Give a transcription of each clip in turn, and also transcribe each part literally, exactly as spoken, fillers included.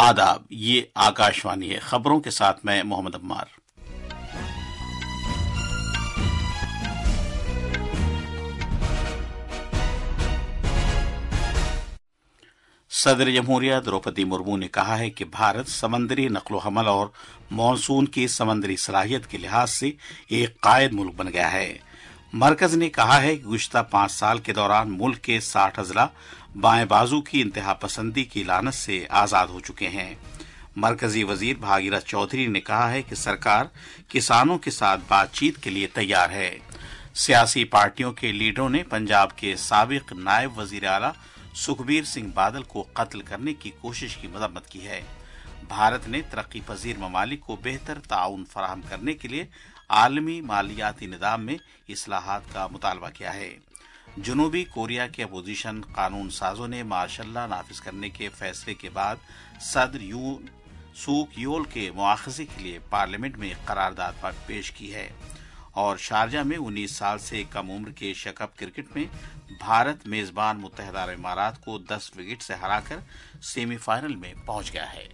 आदाब, ये आकाशवाणी है। खबरों के साथ मैं मोहम्मद अम्मार। सदर जमहूरिया द्रौपदी मुर्मू ने कहा है कि भारत समंदरी नक्लो हमल और मानसून की समंदरी सलाहियत के लिहाज से एक कायद मुल्क बन गया है। मरकज ने कहा है कि गुज़िश्ता पांच साल के दौरान मुल्क के साठ अजला बाएं बाजू की इंतहा पसंदी की लानत से आजाद हो चुके हैं। मरकजी वजीर भागीरथ चौधरी ने कहा है कि सरकार किसानों के साथ बातचीत के लिए तैयार है। सियासी पार्टियों के लीडरों ने पंजाब के साबिक नायब वजीर आला सुखबीर सिंह बादल को कत्ल करने की कोशिश की मजम्मत की है। भारत ने तरक्की पजीर ममालिक को बेहतर ताउन फराहम करने के लिए आलमी मालियाती निज़ाम में इस्लाहात का मुतालबा किया है। जनूबी कोरिया के अपोजिशन कानून साजों ने मार्शल लॉ नाफिज करने के फैसले के बाद सदर यून सूक योल के मुआखजे के लिए पार्लियामेंट में करारदाद पेश की है। और शारजा में उन्नीस साल से कम उम्र के शकअप क्रिकेट में भारत मेजबान मुत्तहदा अरब इमारात को दस विकेट से हराकर सेमीफाइनल में पहुंच गया है।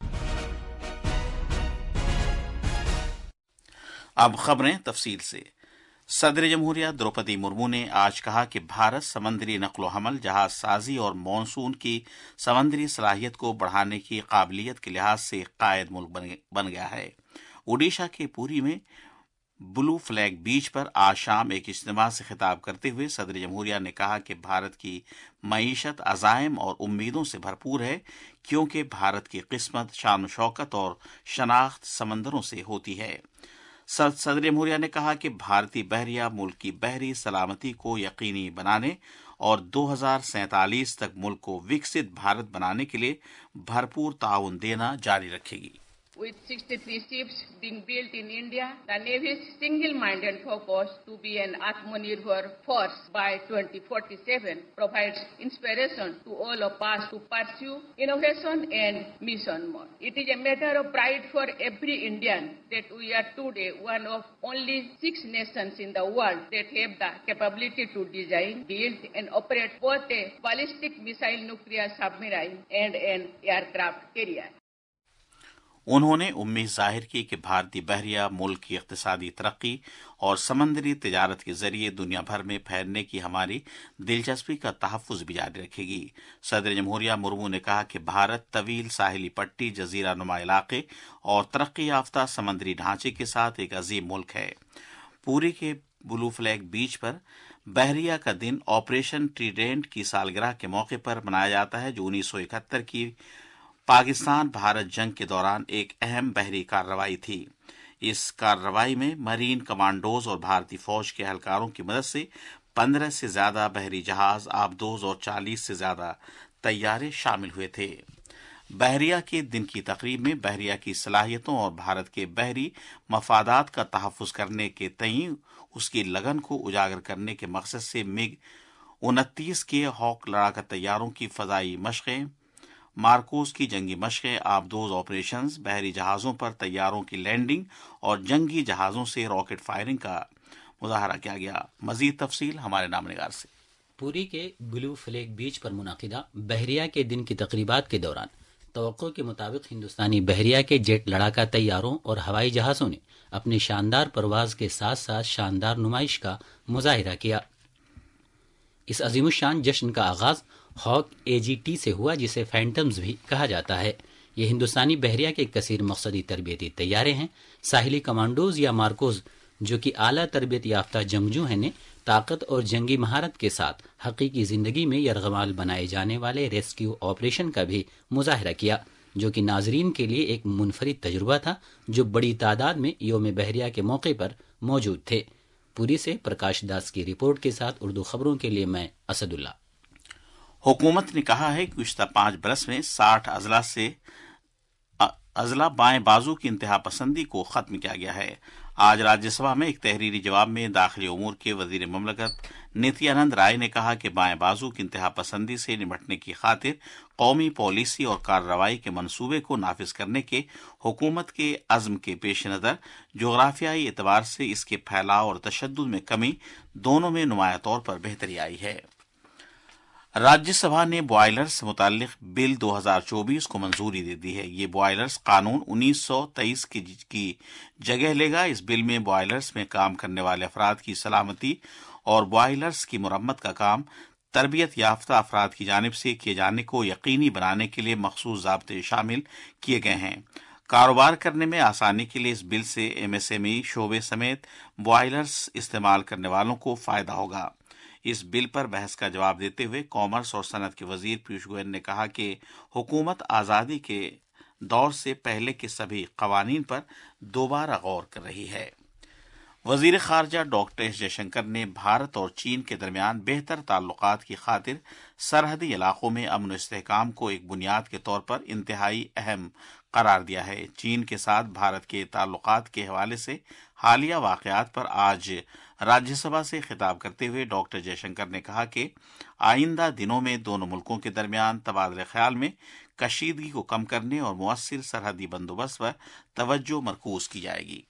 अब खबरें तफसील से। सदर जमहूरिया द्रौपदी मुर्मू ने आज कहा कि भारत समंदरी नक्लो हमल, जहाज साजी और मानसून की समंदरी सलाहियत को बढ़ाने की काबिलियत के लिहाज से कायद मुल्क बन गया है। ओडिशा के पुरी में ब्लू फ्लैग बीच पर आज शाम एक इज्तिमा से खिताब करते हुए सदर जमहूरिया ने कहा कि भारत की मईशत अज़ाइम और उम्मीदों से भरपूर है, क्योंकि भारत की किस्मत शान शौकत और शनाख्त समंदरों से होती है। सदर जमहूरिया ने कहा कि भारतीय बहरिया मुल्क की बहरी सलामती को यकीनी बनाने और दो हजार सैंतालीस तक मुल्क को विकसित भारत बनाने के लिए भरपूर ताउन देना जारी रखेगी। With sixty-three ships being built in India, the Navy's single-minded focus to be an Atmanirbhar force by twenty forty-seven provides inspiration to all of us to pursue innovation and mission more. It is a matter of pride for every Indian that we are today one of only six nations in the world that have the capability to design, build and operate both a ballistic missile nuclear submarine and an aircraft carrier. उन्होंने उम्मीद जाहिर की कि भारतीय बहरिया मुल्क की इक्तिसादी तरक्की और समंदरी तिजारत के जरिए दुनिया भर में फैलने की हमारी दिलचस्पी का तहफ़्फ़ुज़ भी जारी रखेगी। सदर जमहूरिया मुर्मू ने कहा कि भारत तवील साहिली पट्टी, जजीरा नुमा इलाके और तरक्की याफ्ता समंदरी ढांचे के साथ एक अजीम मुल्क है। पूरी के ब्लू फ्लैग बीच पर बहरिया का दिन ऑपरेशन ट्रीडेंट की सालगिरह के मौके पर मनाया जाता है, जो उन्नीस सौ इकहत्तर की पाकिस्तान भारत जंग के दौरान एक अहम बहरी कार्रवाई थी। इस कार्रवाई में मरीन कमांडोज और भारतीय फौज के एहलकारों की मदद से पंद्रह से ज्यादा बहरी जहाज, आबदोज और चालीस से ज्यादा तैयारे शामिल हुए थे। बहरिया के दिन की तकरीब में बहरिया की सलाहियतों और भारत के बहरी मफादात का तहफ़्फ़ुज़ करने के तई उसकी लगन को उजागर करने के मकसद से मिग उनतीस के हॉक लड़ाका तैयारों की फजाई मशक़ें, मार्कोस की जंगी मशक़ें, आबदोज ऑपरेशंस, बहरी जहाज़ों पर तैयारों की लैंडिंग और जंगी जहाज़ों से रॉकेट फायरिंग का मुजाहरा किया गया। मजीद तफसील हमारे नामनिगार से। पुरी के ब्लू फ्लैग बीच पर मुनाकिदा बहरिया के दिन की तकरीबात के दौरान तवक्को के मुताबिक हिंदुस्तानी बहरिया के जेट लड़ाका तैयारों और हवाई जहाज़ों ने अपनी शानदार परवाज के साथ साथ शानदार नुमाइश का मुजाहिरा किया। इस अजीमुशान जश्न का आगाज हॉक एजीटी से हुआ, जिसे फैंटम्स भी कहा जाता है। ये हिंदुस्तानी बहरिया के कसीर मकसदी तरबियती तैयारे हैं। साहिली कमांडोज या मार्कोज, जो कि आला तरबियत याफ्ता जंगजू हैं, ने ताकत और जंगी महारत के साथ हकीकी जिंदगी में यरगमाल बनाए जाने वाले रेस्क्यू ऑपरेशन का भी मुजाहिरा किया, जो कि नाजरीन के लिए एक मुनफरिद तजुर्बा था, जो बड़ी तादाद में योम बहरिया के मौके पर मौजूद थे। पुरी से प्रकाश दास की रिपोर्ट के साथ उर्दू खबरों के लिए मैं असदुल्ला। हुकूमत ने कहा है कि गुज़िश्ता पांच बरस में साठ अजला से अजला बाएं बाजू की इंतहा पसंदी को खत्म किया गया है। आज राज्यसभा में एक तहरीरी जवाब में दाखिली उमूर के वजीर ममलकत नित्यानंद राय ने कहा कि बाएं बाजू की इंतहा पसंदी से निपटने की खातिर कौमी पॉलिसी और कार्रवाई के मनसूबे को नाफिज करने के हुकूमत के अज़्म के पेश नज़र जोग्राफियाई एतबार से इसके फैलाव और तशद्दुद में कमी दोनों में नुमाया तौर पर बेहतरी आई है। राज्यसभा ने बॉयलर्स से मुताल्लिक बिल दो हज़ार चौबीस को मंजूरी दे दी है। ये बॉयलर्स कानून उन्नीस सौ तेईस की, की जगह लेगा। इस बिल में बॉयलर्स में काम करने वाले अफराद की सलामती और बॉयलर्स की मुरम्मत का काम तरबियत याफ्ता अफराद की जानिब से किए जाने को यकीनी बनाने के लिए मखसूस ज़ाब्ते शामिल किए गए हैं। कारोबार करने में आसानी के लिए इस बिल से एमएसएमई शोबे समेत बॉयलर्स इस्तेमाल करने वालों को फायदा होगा। इस बिल पर बहस का जवाब देते हुए कॉमर्स और सनत के वजीर पीयूष गोयल ने कहा कि हुकूमत आज़ादी के दौर से पहले के सभी कवानीन पर दोबारा गौर कर रही है। वजीर खारजा डॉक्टर एस जयशंकर ने भारत और चीन के दरमियान बेहतर ताल्लुकात की खातिर सरहदी इलाकों में अमन इस्तेहकाम को एक बुनियाद के तौर पर इंतहाई अहम करार दिया है। चीन के साथ भारत के ताल्लुकात के हवाले से हालिया वाकयात पर आज राज्यसभा से खिताब करते हुए डॉक्टर जयशंकर ने कहा कि आइंदा दिनों में दोनों मुल्कों के दरमियान तबादले ख्याल में कशीदगी को कम करने और मुअस्सिर सरहदी बंदोबस्त पर तवज्जो मरकूज की जाएगी।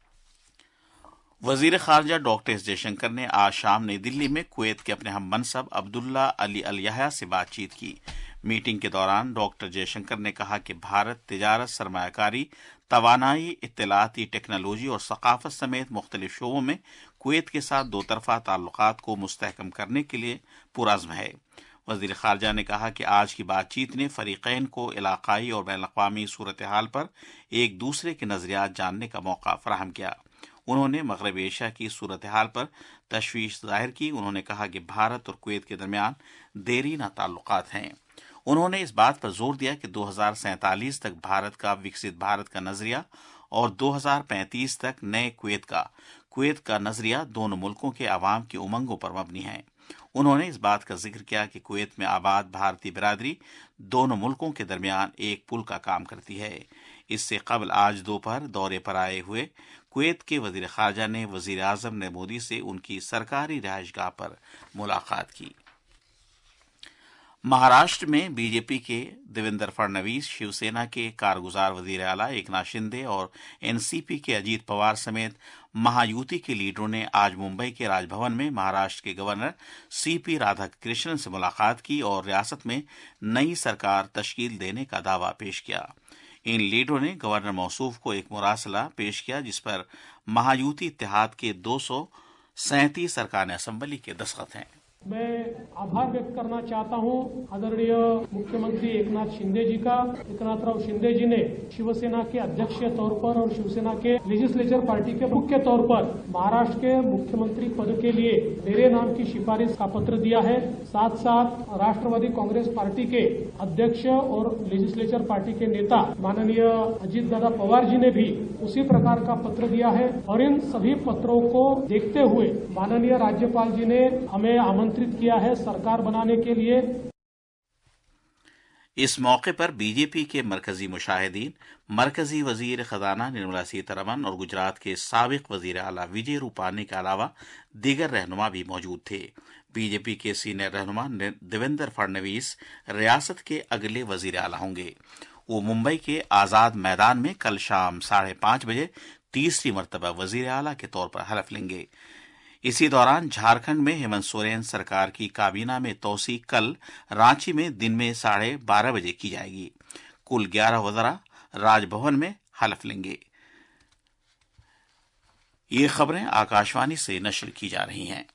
वजीर खारजा डॉक्टर एस जयशंकर ने आज शाम नई दिल्ली में कुवैत के अपने हम मनसब अब्दुल्ला अली अल यहया से बातचीत की। मीटिंग के दौरान डॉक्टर जयशंकर ने कहा कि भारत तिजारत, सरमायाकारी, तवानाई, इत्तलाती टेक्नोलॉजी और सकाफत समेत मुख्तलिफ शोबों में कुवैत के साथ दो तरफा ताल्लुकात को मुस्तहकम करने के लिए पुरअज़्म है। वजीर खारजा ने कहा कि आज की बातचीत ने फरीकैन को इलाकाई और बैन अक़वामी सूरत हाल पर एक दूसरे के नजरियात जानने का मौका फराहम किया। उन्होंने मग़रबी एशिया की सूरत हाल पर तशवीश जाहिर की। उन्होंने कहा कि भारत और कुवैत के दरमियान देरीना ताल्लुकात हैं। उन्होंने इस बात पर जोर दिया कि दो हज़ार सैंतालीस तक भारत का विकसित भारत का नजरिया और दो हज़ार पैंतीस तक नए कुवैत का कुवैत का नजरिया दोनों मुल्कों के अवाम की उमंगों पर मबनी है। उन्होंने इस बात का जिक्र किया कि कुवैत में आबाद भारतीय बिरादरी दोनों मुल्कों के दरमियान एक पुल का काम करती है। इससे कबल आज दोपहर दौरे पर आए हुए कुवैत के वजीर खारजा ने वजीर आजम नरेंद्र मोदी से उनकी सरकारी रिहाइशगाह पर मुलाकात की। महाराष्ट्र में बीजेपी के देवेंद्र फडणवीस, शिवसेना के कारगुजार वजीर आला एकनाथ शिंदे और एनसीपी के अजीत पवार समेत महायुति के लीडरों ने आज मुंबई के राजभवन में महाराष्ट्र के गवर्नर सीपी राधाकृष्णन से मुलाकात की और रियासत में नई सरकार तश्कील देने का दावा पेश किया। इन लीडरों ने गवर्नर मौसूफ को एक मुरासला पेश किया जिस पर महायुति इत्तेहाद के दो सौ सैंतीस अरकान असम्बली के दस्तखत हैं। मैं आभार व्यक्त करना चाहता हूं आदरणीय मुख्यमंत्री एकनाथ शिंदे जी का। एकनाथराव शिंदे जी ने शिवसेना के अध्यक्ष के तौर पर और शिवसेना के लेजिस्लेचर पार्टी के मुख्य तौर पर महाराष्ट्र के मुख्यमंत्री पद के लिए मेरे नाम की सिफारिश का पत्र दिया है। साथ साथ राष्ट्रवादी कांग्रेस पार्टी के अध्यक्ष और लेजिस्लेचर पार्टी के नेता माननीय अजीत दादा पवार जी ने भी उसी प्रकार का पत्र दिया है और इन सभी पत्रों को देखते हुए माननीय राज्यपाल जी ने हमें आमंत्रित किया है सरकार बनाने के लिए। इस मौके पर बीजेपी के मरकजी मुशाहिदीन, मरकजी वजीर खजाना निर्मला सीतारमण और गुजरात के साबिक वजीर आला विजय रूपानी के अलावा दीगर रहनुमा भी मौजूद थे। बीजेपी के सीनियर रहनुमा देवेंद्र फडणवीस रियासत के अगले वजीर आला होंगे। वो मुंबई के आजाद मैदान में कल शाम साढ़े पांच बजे तीसरी मरतबा वजीर आला के तौर पर हलफ लेंगे। इसी दौरान झारखंड में हेमंत सोरेन सरकार की काबीना में तोसी कल रांची में दिन में साढ़े बारह बजे की जाएगी। कुल ग्यारह वज़रा राजभवन में हलफ लेंगे। ये खबरें आकाशवाणी से नशर की जा रही हैं।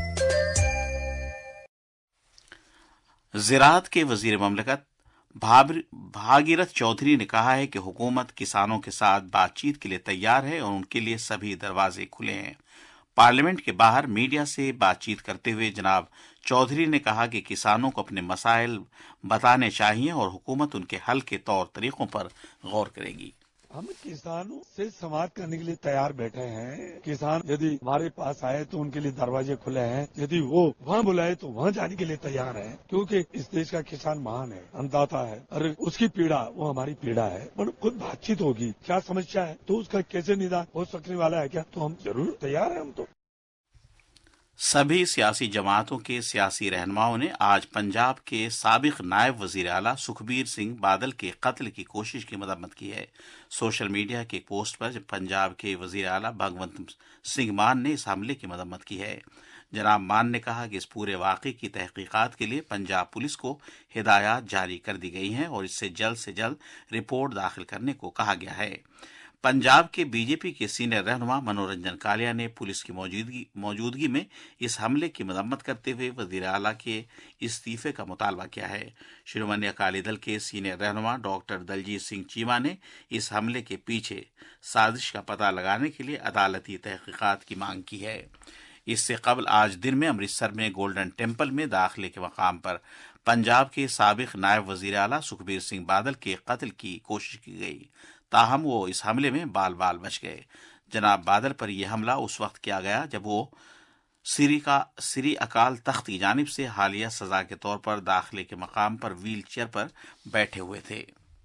ज़राअत के वजीर ममलकत भागीरथ चौधरी ने कहा है कि हुकूमत किसानों के साथ बातचीत के लिए तैयार है और उनके लिए सभी दरवाजे खुले हैं। पार्लियामेंट के बाहर मीडिया से बातचीत करते हुए जनाब चौधरी ने कहा कि किसानों को अपने मसाइल बताने चाहिए और हुकूमत उनके हल के तौर तरीकों पर गौर करेगी। हम किसानों से संवाद करने के लिए तैयार बैठे हैं। किसान यदि हमारे पास आए तो उनके लिए दरवाजे खुले हैं, यदि वो वहाँ बुलाए तो वहाँ जाने के लिए तैयार है, क्योंकि इस देश का किसान महान है, अन्नदाता है और उसकी पीड़ा वो हमारी पीड़ा है। पर खुद बातचीत होगी, क्या समस्या है तो उसका कैसे निदान हो सकने वाला है क्या, तो हम जरूर तैयार है। हम तो सभी सियासी जमातों के सियासी रहनुमाओं ने आज पंजाब के साबिक नायब वजीर आला सुखबीर सिंह बादल के कत्ल की कोशिश की मदम्मत की है। सोशल मीडिया के एक पोस्ट पर पंजाब के वजीर आला भगवंत सिंह मान ने इस हमले की मदम्मत की है। जनाब मान ने कहा कि इस पूरे वाक़े की तहकीकात के लिए पंजाब पुलिस को हिदायत जारी कर दी गई हैं और इससे जल्द से जल्द रिपोर्ट दाखिल करने को कहा गया है। पंजाब के बीजेपी के सीनियर रहनुमा मनोरंजन कालिया ने पुलिस की मौजूदगी मौजूदगी में इस हमले की मजम्मत करते हुए वजीर आला के इस्तीफे का मुतालबा किया है। शिरोमणि अकाली दल के सीनियर रहनुमा डॉक्टर दलजीत सिंह चीमा ने इस हमले के पीछे साजिश का पता लगाने के लिए अदालती तहकीकात की मांग की है। इससे कबल आज दिन में अमृतसर में गोल्डन टेम्पल में दाखिले के मकाम पर पंजाब के साबिक नायब वजीर आला सुखबीर सिंह बादल के कत्ल की कोशिश की गई, ताहम वो इस हमले में बाल बाल बच गए। जनाब बादल पर यह हमला उस वक्त किया गया जब वो सिरी का सिरी अकाल तख्त की जानिब से हालिया सजा के तौर पर दाखिले के मकाम पर व्हील चेयर पर बैठे हुए थे।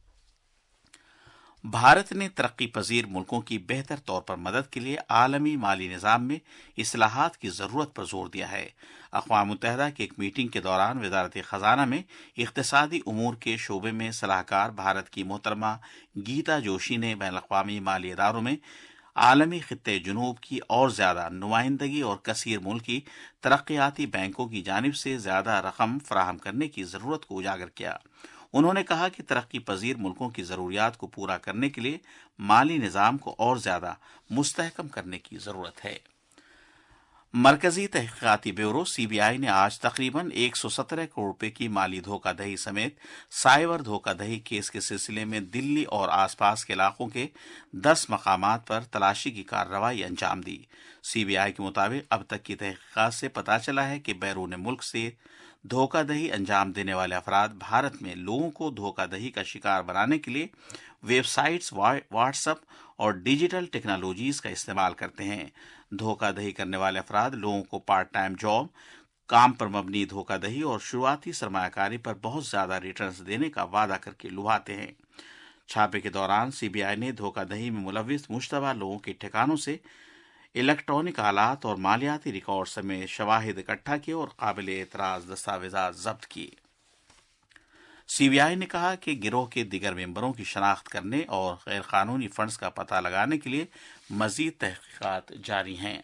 भारत ने तरक्की पजीर मुल्कों की बेहतर तौर पर मदद के लिए आलमी माली निज़ाम में इस्लाहात की ज़रूरत पर जोर दिया है। अक़वाम मुत्तहिदा की एक मीटिंग के दौरान वज़ारत ख़जाना में इक़्तिसादी उमूर के शोबे में सलाहकार भारत की मोहतरमा गीता जोशी ने बैन अक़वामी माली इदारों में आलमी खित्ते जुनूब की और ज़्यादा नुमाइंदगी और कसीर मुल्की तरक्याती बैंकों की जानिब से ज़्यादा रकम फराहम करने की ज़रूरत को उजागर किया। उन्होंने कहा कि तरक्की पजीर मुल्कों की ज़रूरियात को पूरा करने के लिए माली निज़ाम को और ज़्यादा मुस्तहकम करने की ज़रूरत है। मरकजी तहकीकाती ब्यूरो सीबीआई ने आज तकरीबन एक सौ सत्रह करोड़ रुपए की माली धोखाधड़ी समेत साइबर धोखाधड़ी केस के सिलसिले में दिल्ली और आसपास के इलाकों के दस मकामात पर तलाशी की कार्रवाई अंजाम दी। सीबीआई के मुताबिक अब तक की तहकीकात से पता चला है कि बैरून मुल्क से धोखाधड़ी अंजाम देने वाले अफराद भारत में लोगों को धोखाधड़ी का शिकार बनाने के लिए वेबसाइट्स, व्हाट्सएप और डिजिटल टेक्नोलॉजीज का इस्तेमाल करते हैं। धोखाधड़ी करने वाले अफराद लोगों को पार्ट टाइम जॉब, काम पर मबनी धोखाधड़ी और शुरुआती सरमायाकारी पर बहुत ज्यादा रिटर्न्स देने का वादा करके लुभाते हैं। छापे के दौरान सीबीआई ने धोखाधड़ी में मुलविस मुश्तबा लोगों के ठिकानों से इलेक्ट्रॉनिक आलात और मालियाती रिकॉर्ड समेत शवाहिद इकट्ठा किए और काबिल एतराज दस्तावेजात जब्त किए। सीबीआई ने कहा कि गिरोह के दीगर मेंबरों की शनाख्त करने और गैर कानूनी फंड्स का पता लगाने के लिए मजीद तहकीकात जारी हैं।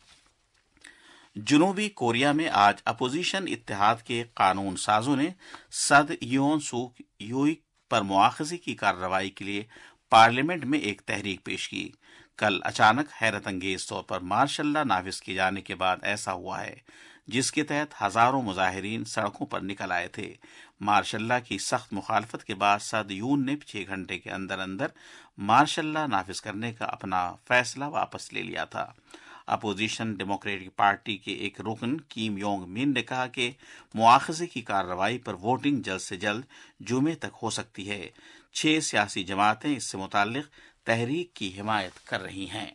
जनूबी कोरिया में आज अपोजिशन इत्तेहाद के कानून साजों ने सद योन सूक यूई पर मुआखजे की कार्रवाई के लिए पार्लियामेंट में एक तहरीक पेश की। कल अचानक हैरत अंगेज तौर पर मार्शल लॉ नाफिज किए जाने के बाद ऐसा हुआ है, जिसके तहत हजारों मुजाहिरीन सड़कों पर निकल आए थे। मार्शल लॉ की सख्त मुखालफत के बाद सद यून ने छह घंटे के अंदर अंदर मार्शल लॉ नाफिज करने का अपना फैसला वापस ले लिया था। अपोजिशन डेमोक्रेटिक पार्टी के एक रुकन किम योंग मिन ने कहा कि मुआखजे की कार्रवाई पर वोटिंग जल्द से जल्द जुमे तक हो सकती है। छह सियासी जमातें इससे मुताल्लिक तहरीक की हिमायत कर रही हैं।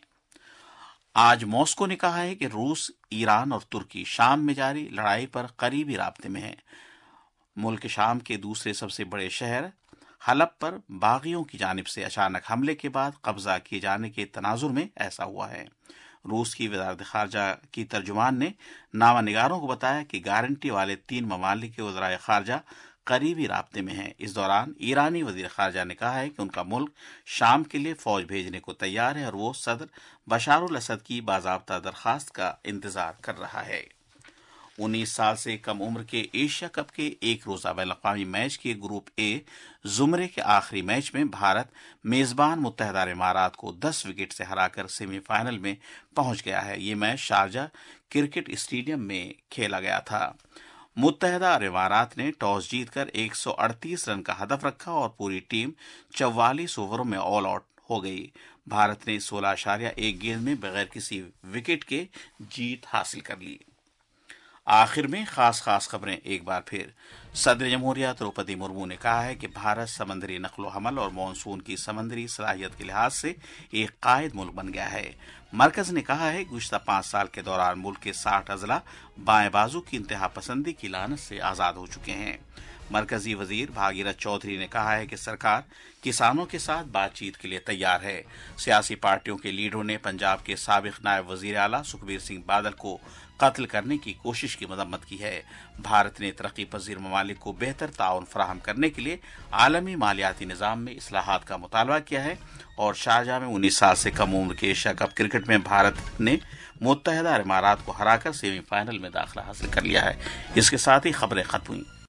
आज मॉस्को ने कहा है कि रूस, ईरान और तुर्की शाम में जारी लड़ाई पर करीबी राब्ते में है। मुल्क शाम के दूसरे सबसे बड़े शहर हलब पर बागियों की जानिब से अचानक हमले के बाद कब्जा किए जाने के तनाजुर में ऐसा हुआ है। रूस की वज़ारत खारजा की तर्जुमान ने नामानिगारों को बताया कि गारंटी वाले तीन ममालिक के वज़राए खारजा करीबी राब्ते में हैं। इस दौरान ईरानी वज़ीर खारजा ने कहा है कि उनका मुल्क शाम के लिए फौज भेजने को तैयार है और वो सदर बशारुल असद की बाज़ाब्ता दरखास्त का इंतजार कर रहा है। उन्नीस साल से कम उम्र के एशिया कप के एक रोजा बैनुल-अक़वामी मैच के ग्रुप ए जुमरे के आखिरी मैच में भारत मेजबान मुत्तहिदा अरब इमारात को दस विकेट से हराकर सेमीफाइनल में पहुंच गया है। ये मैच शारजा क्रिकेट स्टेडियम में खेला गया था। मुत्तहिदा अरब इमारात ने टॉस जीतकर एक सौ अड़तीस रन का हदफ रखा और पूरी टीम चौवालीस ओवरों में ऑल आउट हो गई। भारत ने सोलह आशारिया एक गेंद में बगैर किसी विकेट के जीत हासिल कर ली। आखिर में खास खास खबरें एक बार फिर। सदर जमहूरिया द्रौपदी मुर्मू ने कहा है कि भारत समंदरी नकलो हमल और मानसून की समंदरी सलाहियत के लिहाज से एक कायद मुल्क बन गया है। मरकज ने कहा है कि गुज़िश्ता पांच साल के दौरान मुल्क के साठ अजला बाएं बाजू की इंतहा पसंदी की लानत से आजाद हो चुके हैं। मरकजी वजीर भागीरथ चौधरी ने कहा है कि सरकार किसानों के साथ बातचीत के लिए तैयार है। सियासी पार्टियों के लीडरों ने पंजाब के साबिक नायब वजीर आला सुखबीर सिंह बादल को قتل کرنے کی کوشش کی مذمت کی ہے۔ بھارت نے ترقی پذیر ممالک کو بہتر تعاون فراہم کرنے کے لیے عالمی مالیاتی نظام میں اصلاحات کا مطالبہ کیا ہے اور شارجہ میں انیس سال سے کم عمر کے ایشیا کپ کرکٹ میں بھارت نے متحدہ امارات کو ہرا کر سیمی فائنل میں داخلہ حاصل کر لیا ہے۔ اس کے ساتھ ہی خبریں ختم ہوئیں۔